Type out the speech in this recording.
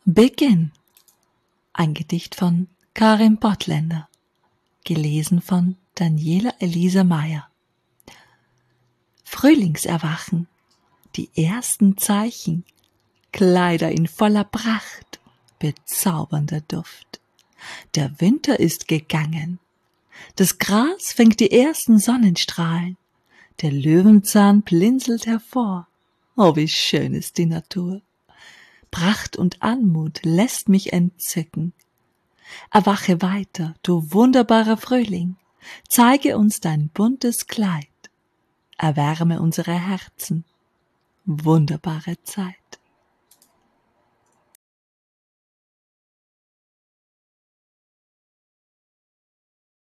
Beginn. Ein Gedicht von Karin Bottländer, gelesen von Daniela Elisa Meyer. Frühlingserwachen, die ersten Zeichen, Kleider in voller Pracht, bezaubernder Duft. Der Winter ist gegangen. Das Gras fängt die ersten Sonnenstrahlen. Der Löwenzahn blinzelt hervor. Oh, wie schön ist die Natur. Pracht und Anmut lässt mich entzücken. Erwache weiter, du wunderbarer Frühling. Zeige uns dein buntes Kleid. Erwärme unsere Herzen. Wunderbare Zeit.